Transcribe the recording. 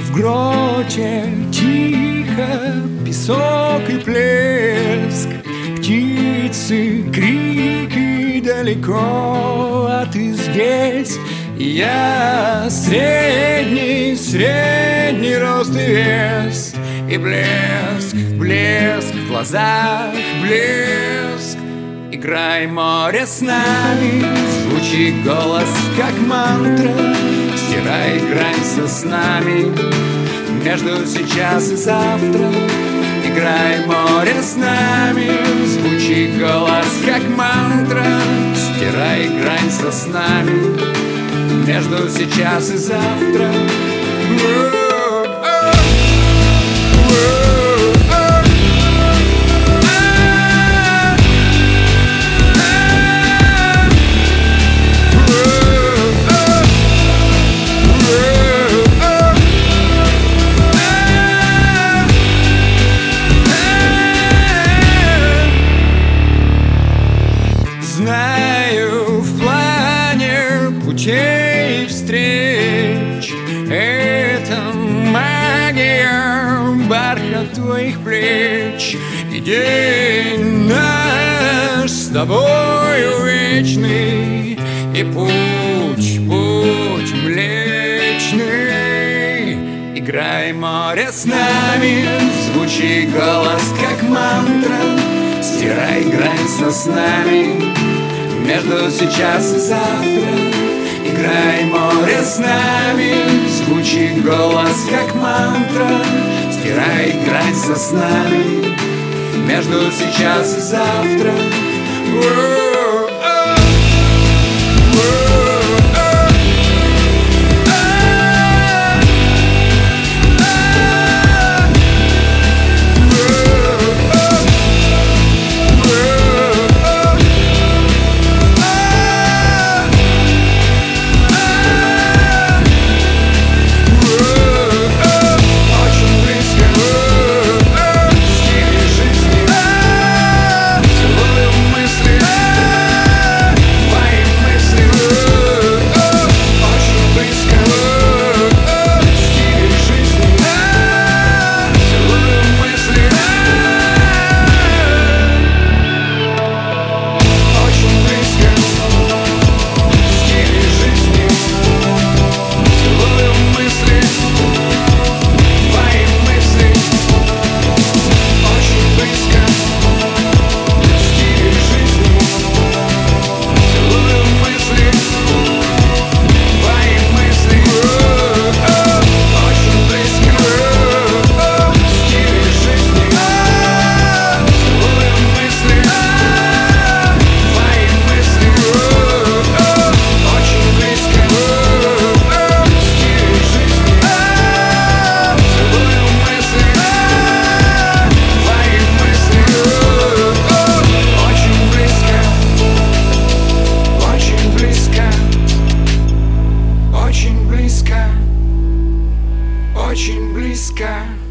В гроте тихо песок и плеск, птицы, крики далеко, а ты здесь. Я средний рост и вес, и блеск в глазах, блеск. Играй, море, с нами, звучит голос, как мантра. Стирай грань со снами между сейчас и завтра. Играй, море, с нами, звучит голос, как мантра. Стирай грань со снами между сейчас и завтра. Знаю, в плане путей встреч это магия, бархат твоих плеч. И день наш с тобою вечный, и путь млечный. Играй, море, с нами, звучи голос, как мантра. Стирай грань со снами между сейчас и завтра. Играй, море, с нами, звучит голос, как мантра. Стирай грань со снами между сейчас и завтра. Очень близко.